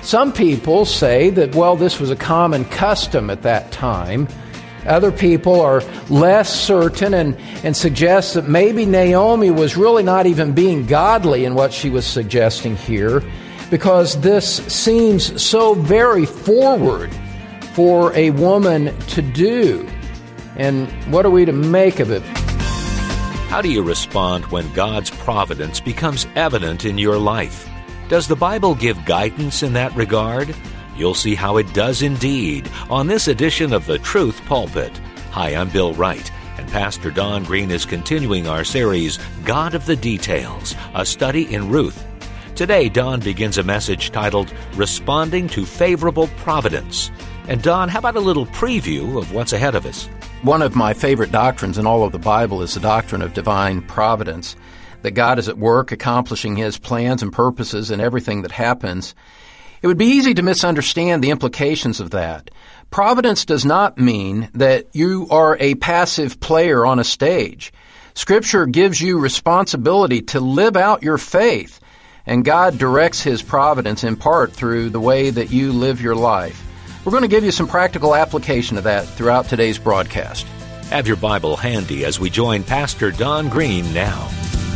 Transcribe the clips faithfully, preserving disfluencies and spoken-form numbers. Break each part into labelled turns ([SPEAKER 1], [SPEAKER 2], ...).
[SPEAKER 1] Some people say that, well, this was a common custom at that time. Other people are less certain and, and suggest that maybe Naomi was really not even being godly in what she was suggesting here, because this seems so very forward for a woman to do. And what are we to make of it?
[SPEAKER 2] How do you respond when God's providence becomes evident in your life? Does the Bible give guidance in that regard? You'll see how it does indeed on this edition of The Truth Pulpit. Hi, I'm Bill Wright, and Pastor Don Green is continuing our series, God of the Details, a study in Ruth. Today, Don begins a message titled, Responding to Favorable Providence. And Don, how about a little preview of what's ahead of us?
[SPEAKER 1] One of my favorite doctrines in all of the Bible is the doctrine of divine providence, that God is at work accomplishing His plans and purposes in everything that happens. It would be easy to misunderstand the implications of that. Providence does not mean that you are a passive player on a stage. Scripture gives you responsibility to live out your faith, and God directs His providence in part through the way that you live your life. We're going to give you some practical application of that throughout today's broadcast.
[SPEAKER 2] Have your Bible handy as we join Pastor Don Green now.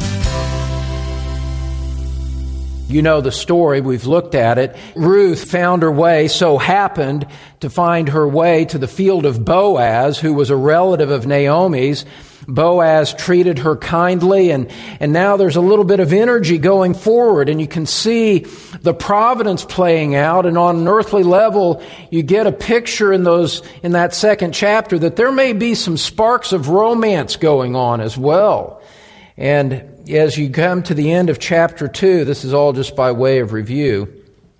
[SPEAKER 1] You know the story. We've looked at it. Ruth found her way, so happened to find her way to the field of Boaz, who was a relative of Naomi's. Boaz treated her kindly, and, and now there's a little bit of energy going forward, and you can see the providence playing out, and on an earthly level, you get a picture in those in that second chapter that there may be some sparks of romance going on as well. And as you come to the end of chapter two, this is all just by way of review.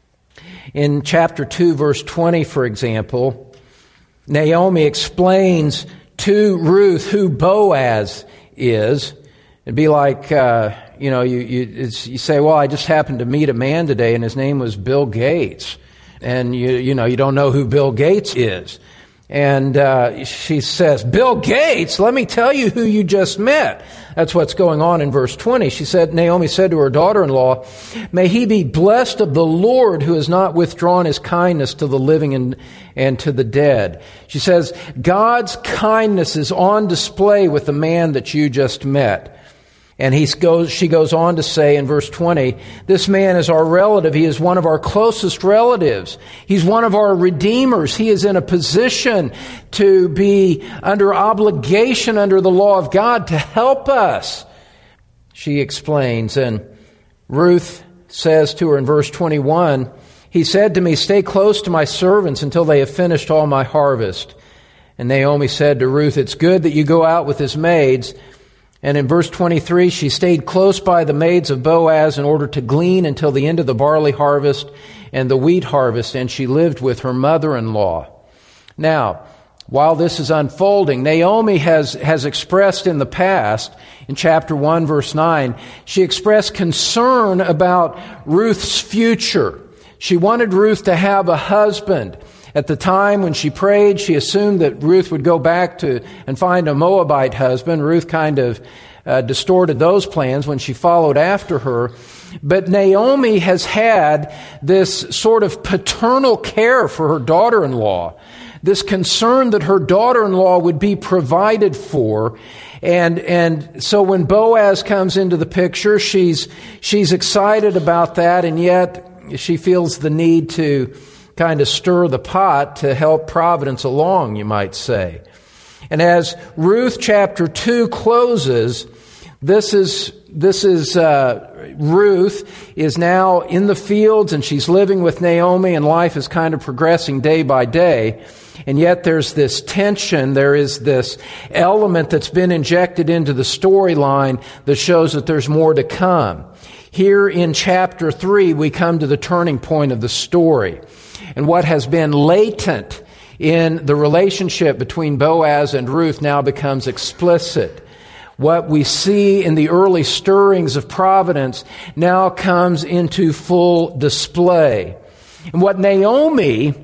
[SPEAKER 1] In chapter two, verse twenty, for example, Naomi explains to Ruth who Boaz is. It'd be like, uh, you know, you you, it's, you say, well, I just happened to meet a man today, and his name was Bill Gates. And, you you know, you don't know who Bill Gates is. And uh, she says, Bill Gates, let me tell you who you just met. That's what's going on in verse twenty. She said, Naomi said to her daughter-in-law, may he be blessed of the Lord who has not withdrawn His kindness to the living and, and to the dead. She says, God's kindness is on display with the man that you just met. And he goes, she goes on to say in verse twenty, this man is our relative. He is one of our closest relatives. He's one of our redeemers. He is in a position to be under obligation under the law of God to help us. She explains, and Ruth says to her in verse twenty-one, he said to me, stay close to my servants until they have finished all my harvest. And Naomi said to Ruth, it's good that you go out with his maids. And in verse twenty-three, she stayed close by the maids of Boaz in order to glean until the end of the barley harvest and the wheat harvest, and she lived with her mother-in-law. Now, while this is unfolding, Naomi has, has expressed in the past, in chapter one, verse nine, she expressed concern about Ruth's future. She wanted Ruth to have a husband. At the time when she prayed, she assumed that Ruth would go back to and find a Moabite husband. Ruth kind of uh, distorted those plans when she followed after her. But Naomi has had this sort of paternal care for her daughter-in-law, this concern that her daughter-in-law would be provided for. And and so when Boaz comes into the picture, she's she's excited about that, and yet she feels the need to kind of stir the pot to help providence along, you might say. And as Ruth chapter two closes, this is this is uh, Ruth is now in the fields, and she's living with Naomi, and life is kind of progressing day by day. And yet there's this tension, there is this element that's been injected into the storyline that shows that there's more to come. Here in chapter three, we come to the turning point of the story. And what has been latent in the relationship between Boaz and Ruth now becomes explicit. What we see in the early stirrings of providence now comes into full display. And what Naomi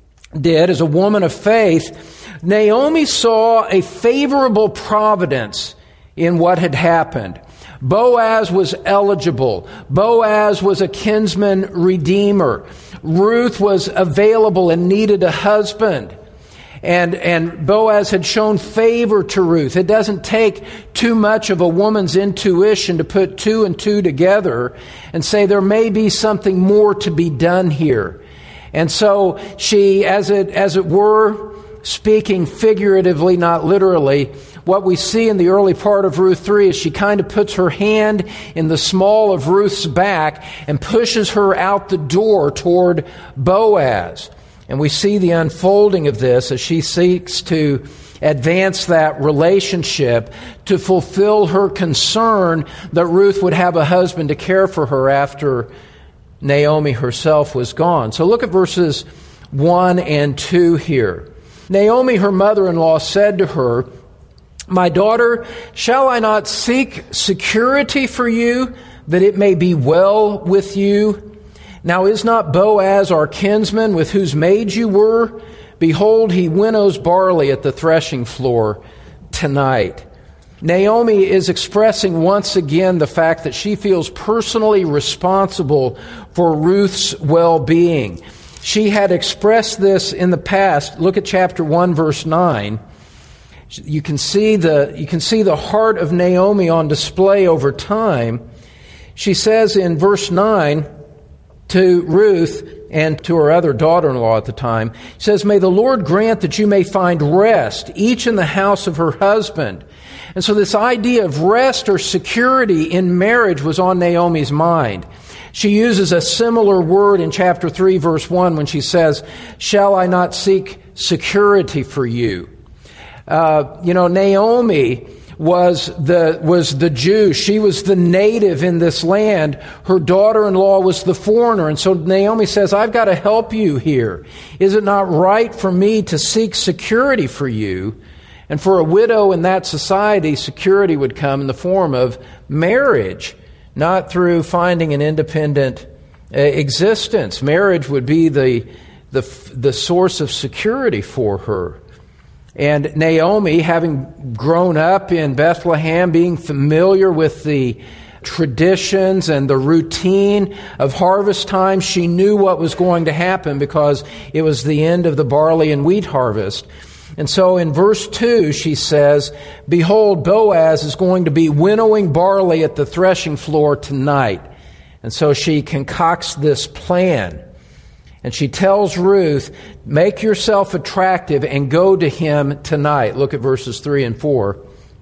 [SPEAKER 1] did as a woman of faith, Naomi saw a favorable providence in what had happened. Boaz was eligible. Boaz was a kinsman redeemer. Ruth was available and needed a husband. And, and Boaz had shown favor to Ruth. It doesn't take too much of a woman's intuition to put two and two together and say there may be something more to be done here. And so she, as it, as it were, speaking figuratively, not literally, what we see in the early part of Ruth three is she kind of puts her hand in the small of Ruth's back and pushes her out the door toward Boaz. And we see the unfolding of this as she seeks to advance that relationship to fulfill her concern that Ruth would have a husband to care for her after Naomi herself was gone. So look at verses one and two here. Naomi, her mother-in-law, said to her, "My daughter, shall I not seek security for you, that it may be well with you? Now is not Boaz our kinsman, with whose maid you were? Behold, he winnows barley at the threshing floor tonight." Naomi is expressing once again the fact that she feels personally responsible for Ruth's well-being. She had expressed this in the past. Look at chapter one, verse nine. You can see the, you can see the heart of Naomi on display over time. She says in verse nine to Ruth and to her other daughter-in-law at the time, she says, "May the Lord grant that you may find rest, each in the house of her husband." And so this idea of rest or security in marriage was on Naomi's mind. She uses a similar word in chapter three, verse one, when she says, "Shall I not seek security for you?" Uh, you know, Naomi was the was the Jew. She was the native in this land. Her daughter-in-law was the foreigner. And so Naomi says, "I've got to help you here. Is it not right for me to seek security for you?" And for a widow in that society, security would come in the form of marriage, not through finding an independent uh, existence. Marriage would be the, the the source of security for her. And Naomi, having grown up in Bethlehem, being familiar with the traditions and the routine of harvest time, she knew what was going to happen because it was the end of the barley and wheat harvest. And so in verse two, she says, "Behold, Boaz is going to be winnowing barley at the threshing floor tonight." And so she concocts this plan. And she tells Ruth, "Make yourself attractive and go to him tonight." Look at verses three and four.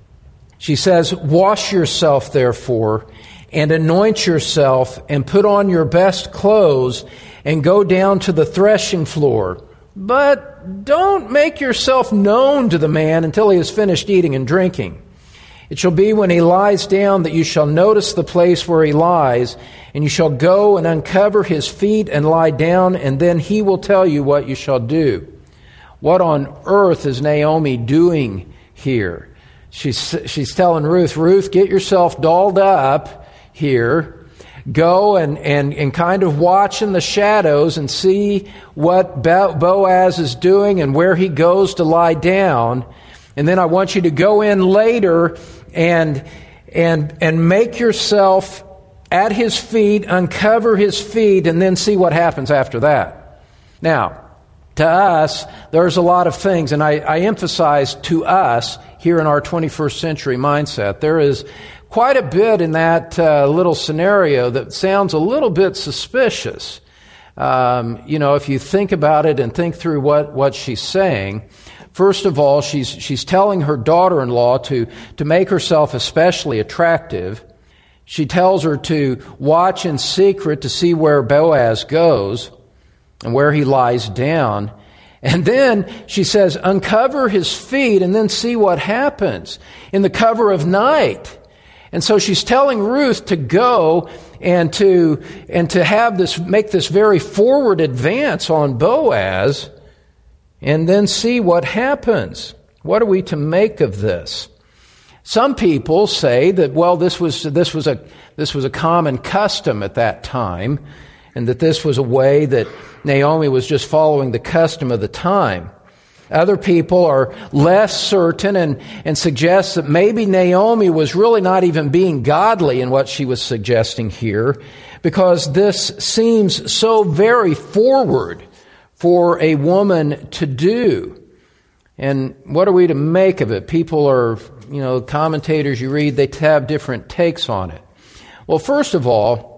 [SPEAKER 1] She says, "Wash yourself, therefore, and anoint yourself, and put on your best clothes, and go down to the threshing floor. But don't make yourself known to the man until he has finished eating and drinking. It shall be when he lies down that you shall notice the place where he lies, and you shall go and uncover his feet and lie down, and then he will tell you what you shall do." What on earth is Naomi doing here? She's, she's telling Ruth, "Ruth, get yourself dolled up here. Go and, and, and kind of watch in the shadows and see what Boaz is doing and where he goes to lie down. And then I want you to go in later and, and, and make yourself at his feet, uncover his feet, and then see what happens after that." Now, to us, there's a lot of things, and I, I emphasize to us here in our twenty-first century mindset. There is quite a bit in that uh, little scenario that sounds a little bit suspicious. Um, you know, if you think about it and think through what, what she's saying, first of all, she's she's telling her daughter-in-law to, to make herself especially attractive. She tells her to watch in secret to see where Boaz goes and where he lies down. And then she says, uncover his feet and then see what happens in the cover of night. And so she's telling Ruth to go and to and to have this make this very forward advance on Boaz and then see what happens. What are we to make of this? Some people say that, well, this was this was a this was a common custom at that time, and that this was a way that Naomi was just following the custom of the time. Other people are less certain and, and suggest that maybe Naomi was really not even being godly in what she was suggesting here, because this seems so very forward for a woman to do. And what are we to make of it? People are, you know, commentators you read, they have different takes on it. Well, first of all,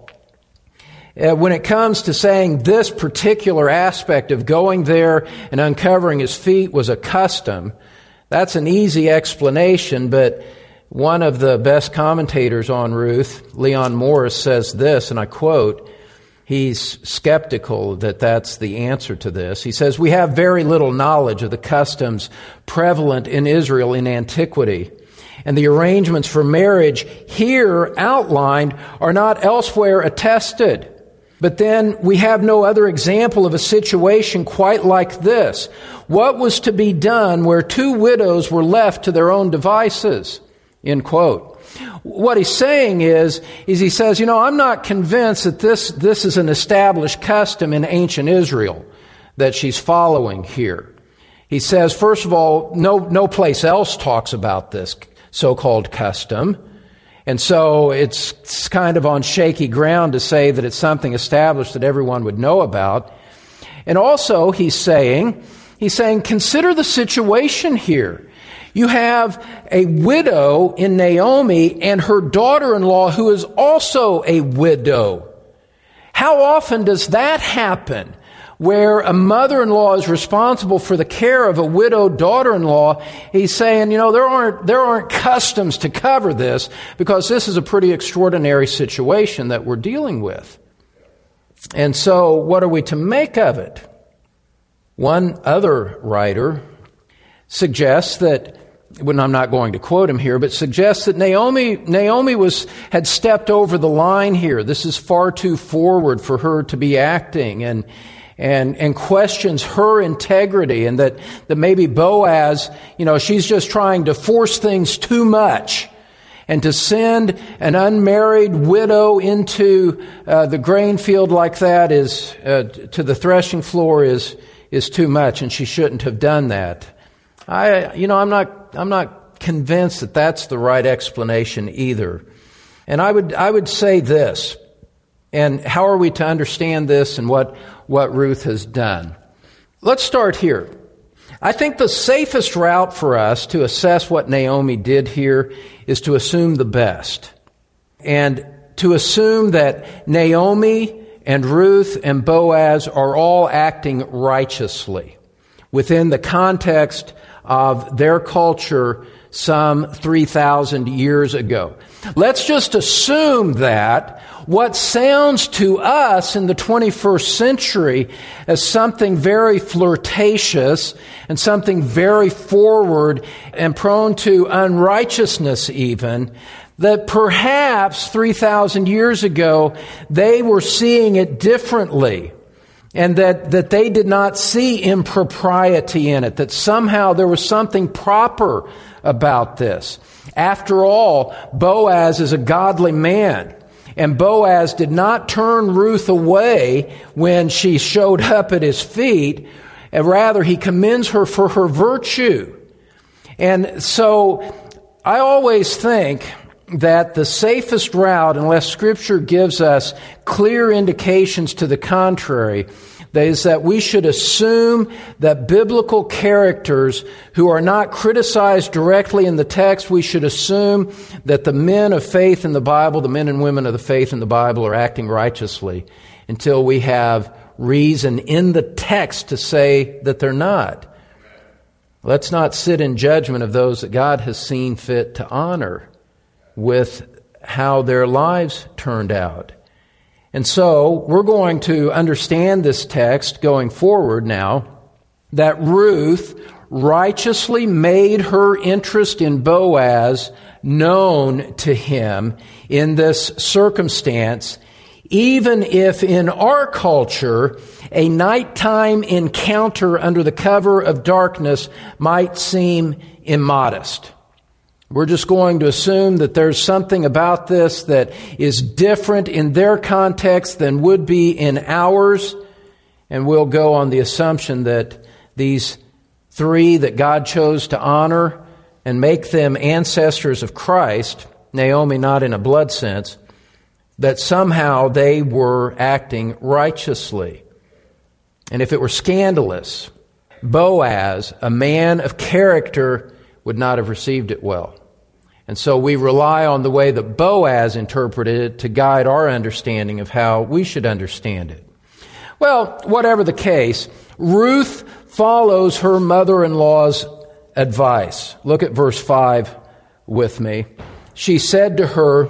[SPEAKER 1] Uh, when it comes to saying this particular aspect of going there and uncovering his feet was a custom, that's an easy explanation, but one of the best commentators on Ruth, Leon Morris, says this, and I quote, he's skeptical that that's the answer to this. He says, "We have very little knowledge of the customs prevalent in Israel in antiquity, and the arrangements for marriage here outlined are not elsewhere attested. But then we have no other example of a situation quite like this. What was to be done where two widows were left to their own devices?" End quote. What he's saying is, is he says, you know, I'm not convinced that this, this is an established custom in ancient Israel that she's following here. He says, first of all, no, no place else talks about this so-called custom. And so it's kind of on shaky ground to say that it's something established that everyone would know about. And also he's saying, he's saying, consider the situation here. You have a widow in Naomi and her daughter-in-law who is also a widow. How often does that happen? Where a mother-in-law is responsible for the care of a widowed daughter-in-law, he's saying, you know, there aren't there aren't customs to cover this, because this is a pretty extraordinary situation that we're dealing with. And so, what are we to make of it? One other writer suggests that, well, I'm not going to quote him here, but suggests that Naomi Naomi was had stepped over the line here. This is far too forward for her to be acting, and And, and questions her integrity, and that, that maybe Boaz, you know, she's just trying to force things too much. And to send an unmarried widow into uh, the grain field like that is, uh, to the threshing floor is, is too much, and she shouldn't have done that. I, you know, I'm not, I'm not convinced that that's the right explanation either. And I would, I would say this. And how are we to understand this and what, what Ruth has done? Let's start here. I think the safest route for us to assess what Naomi did here is to assume the best. And to assume that Naomi and Ruth and Boaz are all acting righteously within the context of their culture some three thousand years ago. Let's just assume that what sounds to us in the twenty-first century as something very flirtatious and something very forward and prone to unrighteousness even, that perhaps three thousand years ago they were seeing it differently. And that, that they did not see impropriety in it, that somehow there was something proper about this. After all, Boaz is a godly man, and Boaz did not turn Ruth away when she showed up at his feet, and rather he commends her for her virtue. And so I always think that the safest route, unless Scripture gives us clear indications to the contrary, that is that we should assume that biblical characters who are not criticized directly in the text, we should assume that the men of faith in the Bible, the men and women of the faith in the Bible, are acting righteously until we have reason in the text to say that they're not. Let's not sit in judgment of those that God has seen fit to honor with how their lives turned out. And so we're going to understand this text going forward now, that Ruth righteously made her interest in Boaz known to him in this circumstance, even if in our culture a nighttime encounter under the cover of darkness might seem immodest. We're just going to assume that there's something about this that is different in their context than would be in ours, and we'll go on the assumption that these Three, that God chose to honor and make them ancestors of Christ, Naomi not in a blood sense, that somehow they were acting righteously. And if it were scandalous, Boaz, a man of character, would not have received it well. And so we rely on the way that Boaz interpreted it to guide our understanding of how we should understand it. Well, whatever the case, Ruth follows her mother-in-law's advice. Look at verse five with me. She said to her,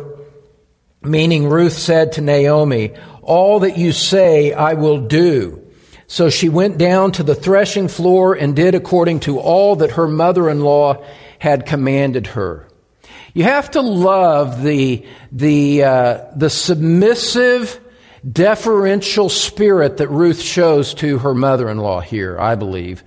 [SPEAKER 1] meaning Ruth said to Naomi, "All that you say I will do." So she went down to the threshing floor and did according to all that her mother-in-law had commanded her. You have to love the the uh, the submissive, deferential spirit that Ruth shows to her mother-in-law here, I believe.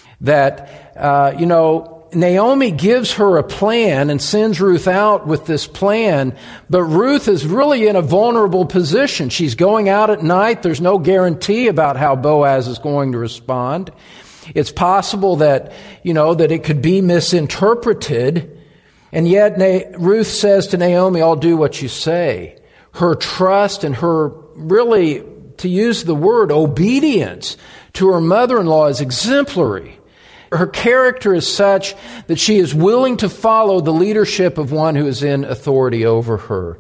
[SPEAKER 1] That, uh, you know, Naomi gives her a plan and sends Ruth out with this plan, but Ruth is really in a vulnerable position. She's going out at night. There's no guarantee about how Boaz is going to respond. It's possible that, you know, that it could be misinterpreted. And yet Na- Ruth says to Naomi, "I'll do what you say." Her trust and her, really, to use the word, obedience to her mother-in-law is exemplary. Her character is such that she is willing to follow the leadership of one who is in authority over her.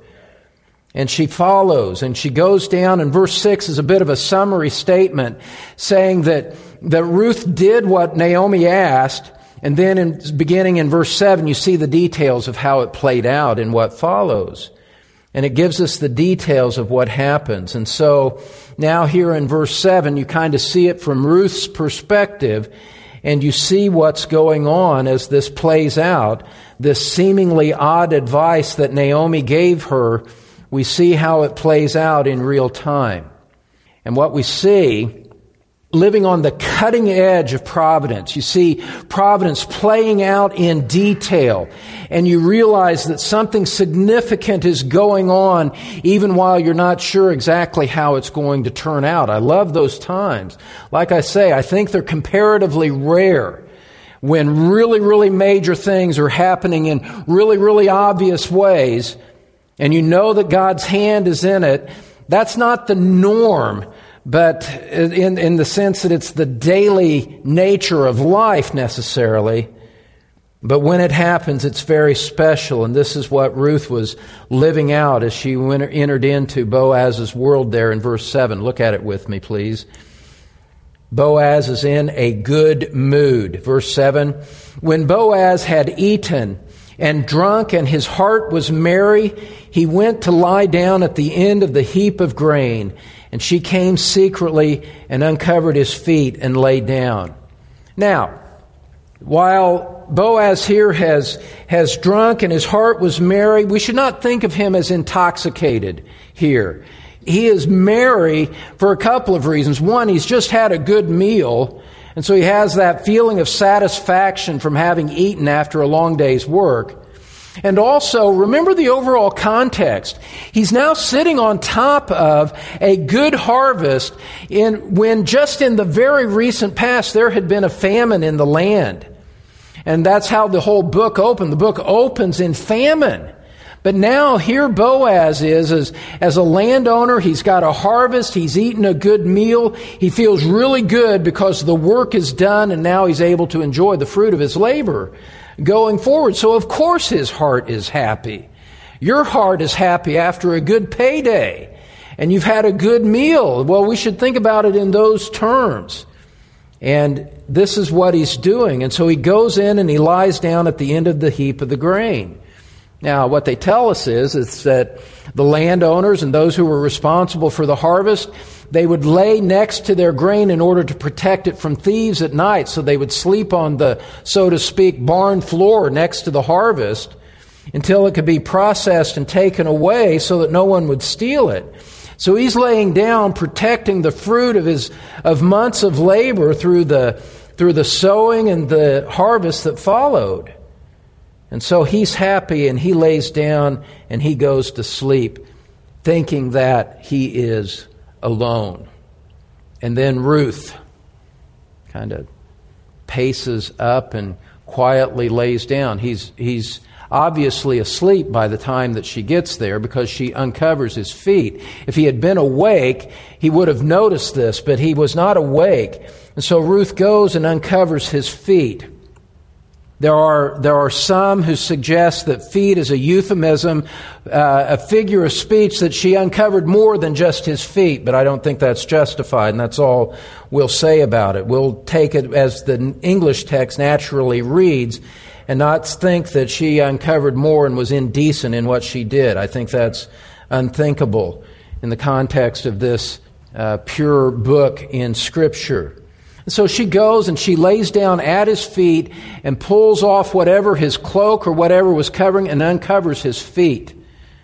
[SPEAKER 1] And she follows, and she goes down, and verse six is a bit of a summary statement saying that, that Ruth did what Naomi asked, and then in, beginning in verse seven, you see the details of how it played out in what follows. And it gives us the details of what happens. And so now here in verse seven, you kind of see it from Ruth's perspective, and you see what's going on as this plays out. This seemingly odd advice that Naomi gave her, we see how it plays out in real time. And what we see, living on the cutting edge of providence. You see providence playing out in detail, and you realize that something significant is going on even while you're not sure exactly how it's going to turn out. I love those times. Like I say, I think they're comparatively rare when really, really major things are happening in really, really obvious ways, and you know that God's hand is in it. That's not the norm, but in, in the sense that it's the daily nature of life necessarily. But when it happens, it's very special. And this is what Ruth was living out as she went, entered into Boaz's world there in verse seven. Look at it with me, please. Boaz is in a good mood. Verse seven, when Boaz had eaten and drunk and his heart was merry, he went to lie down at the end of the heap of grain. And she came secretly and uncovered his feet and lay down. Now, while Boaz here has, has drunk and his heart was merry, we should not think of him as intoxicated here. He is merry for a couple of reasons. One, he's just had a good meal, and so he has that feeling of satisfaction from having eaten after a long day's work. And also, remember the overall context. He's now sitting on top of a good harvest in when just in the very recent past there had been a famine in the land. And that's how the whole book opened. The book opens in famine. But now here Boaz is as, as a landowner. He's got a harvest. He's eaten a good meal. He feels really good because the work is done, and now he's able to enjoy the fruit of his labor going forward. So of course his heart is happy. Your heart is happy after a good payday, and you've had a good meal. Well, we should think about it in those terms. And this is what he's doing. And so he goes in and he lies down at the end of the heap of the grain. Now, what they tell us is, is that the landowners and those who were responsible for the harvest, they would lay next to their grain in order to protect it from thieves at night. So they would sleep on the, so to speak, barn floor next to the harvest until it could be processed and taken away so that no one would steal it. So he's laying down, protecting the fruit of his of months of labor through the through the sowing and the harvest that followed. And so he's happy, and he lays down and he goes to sleep, thinking that he is alone. And then Ruth kind of paces up and quietly lays down. He's, he's obviously asleep by the time that she gets there because she uncovers his feet. If he had been awake, he would have noticed this, but he was not awake. And so Ruth goes and uncovers his feet. There are, there are some who suggest that feet is a euphemism, uh, a figure of speech that she uncovered more than just his feet, but I don't think that's justified, and that's all we'll say about it. We'll take it as the English text naturally reads and not think that she uncovered more and was indecent in what she did. I think that's unthinkable in the context of this uh, pure book in Scripture. And so she goes and she lays down at his feet and pulls off whatever his cloak or whatever was covering and uncovers his feet.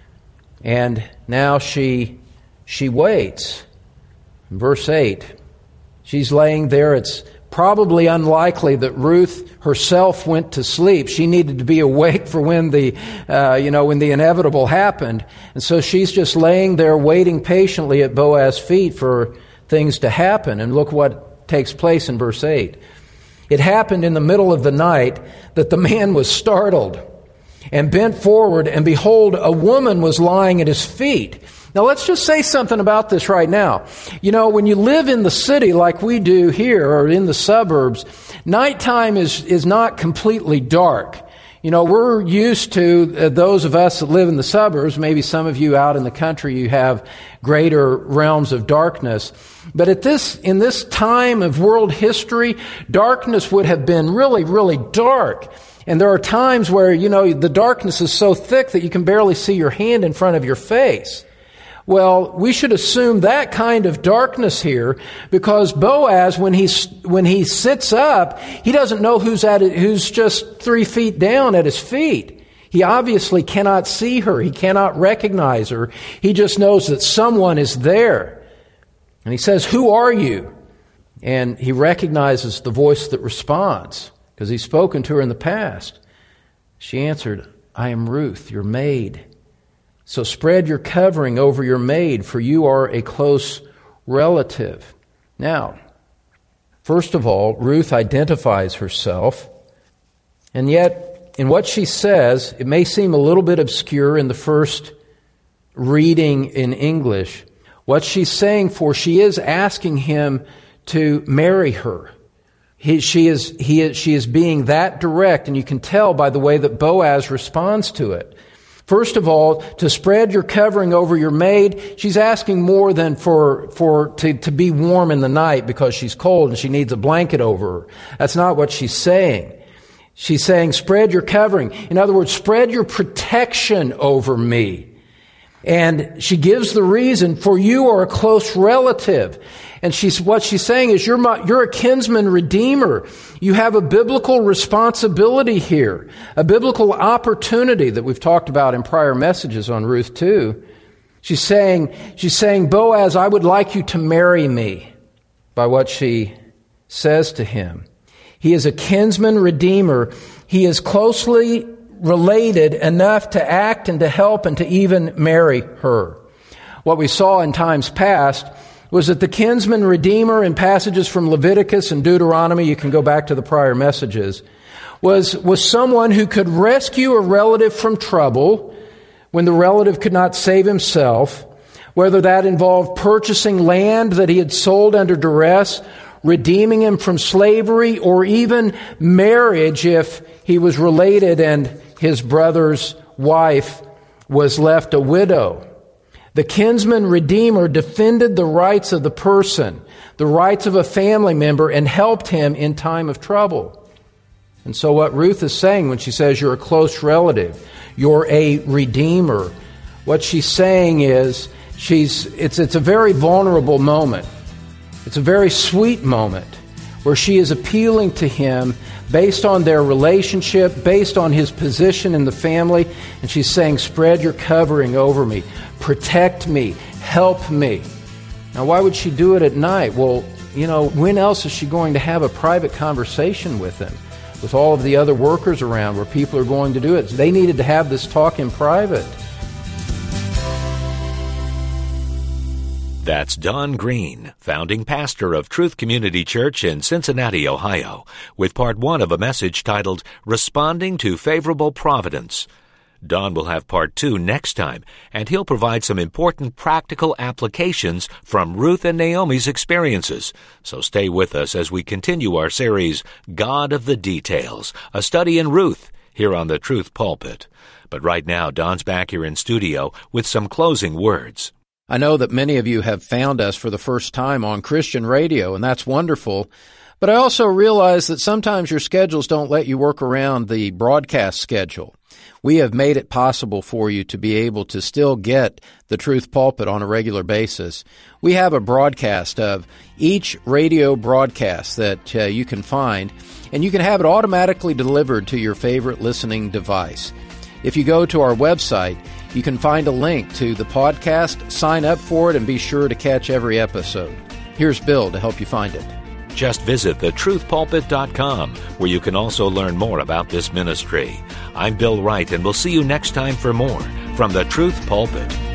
[SPEAKER 1] And now she she waits. Verse eight, she's laying there. It's probably unlikely that Ruth herself went to sleep. She needed to be awake for when the uh, you know when the inevitable happened. And so she's just laying there waiting patiently at Boaz's feet for things to happen. And look what takes place in verse eight. It happened in the middle of the night that the man was startled and bent forward, and behold, a woman was lying at his feet. Now let's just say something about this right now. You know, when you live in the city like we do here or in the suburbs, nighttime is, is not completely dark. You know, we're used to, uh, those of us that live in the suburbs, maybe some of you out in the country, you have greater realms of darkness. But at this, in this time of world history, darkness would have been really, really dark. And there are times where, you know, the darkness is so thick that you can barely see your hand in front of your face. Well, we should assume that kind of darkness here, because Boaz, when he when he sits up, he doesn't know who's at it, who's just three feet down at his feet. He obviously cannot see her. He cannot recognize her. He just knows that someone is there. And he says, "Who are you?" And he recognizes the voice that responds, because he's spoken to her in the past. She answered, "I am Ruth, your maid. So spread your covering over your maid, for you are a close relative." Now, first of all, Ruth identifies herself, and yet in what she says, it may seem a little bit obscure in the first reading in English. What she's saying, for she is asking him to marry her. He, she is, he is, she is being that direct, and you can tell by the way that Boaz responds to it. First of all, to spread your covering over your maid, she's asking more than for, for to, to be warm in the night because she's cold and she needs a blanket over her. That's not what she's saying. She's saying, spread your covering. In other words, spread your protection over me. And she gives the reason, for you are a close relative. And she's, what she's saying is, you're my, you're a kinsman redeemer. You have a biblical responsibility here, a biblical opportunity that we've talked about in prior messages on Ruth two. She's saying, she's saying, Boaz, I would like you to marry me, by what she says to him. He is a kinsman redeemer. He is closely related enough to act and to help and to even marry her. What we saw in times past was that the kinsman redeemer in passages from Leviticus and Deuteronomy, you can go back to the prior messages, was, was someone who could rescue a relative from trouble when the relative could not save himself, whether that involved purchasing land that he had sold under duress, redeeming him from slavery, or even marriage if he was related and his brother's wife was left a widow. The kinsman redeemer defended the rights of the person, the rights of a family member, and helped him in time of trouble. And so what Ruth is saying when she says you're a close relative, you're a redeemer, what she's saying is she's it's it's a very vulnerable moment. It's a very sweet moment where she is appealing to him based on their relationship, based on his position in the family, and she's saying, spread your covering over me, protect me, help me. Now, why would she do it at night? Well, you know, when else is she going to have a private conversation with him, with all of the other workers around where people are going to do it? They needed to have this talk in private.
[SPEAKER 2] That's Don Green, founding pastor of Truth Community Church in Cincinnati, Ohio, with part one of a message titled Responding to Favorable Providence. Don will have part two next time, and he'll provide some important practical applications from Ruth and Naomi's experiences. So stay with us as we continue our series, God of the Details, a study in Ruth, here on the Truth Pulpit. But right now, Don's back here in studio with some closing words.
[SPEAKER 1] I know that many of you have found us for the first time on Christian radio, and that's wonderful. But I also realize that sometimes your schedules don't let you work around the broadcast schedule. We have made it possible for you to be able to still get the Truth Pulpit on a regular basis. We have a broadcast of each radio broadcast that uh, you can find, and you can have it automatically delivered to your favorite listening device. If you go to our website, you can find a link to the podcast, sign up for it, and be sure to catch every episode. Here's Bill to help you find it.
[SPEAKER 2] Just visit the truth pulpit dot com, where you can also learn more about this ministry. I'm Bill Wright, and we'll see you next time for more from the Truth Pulpit.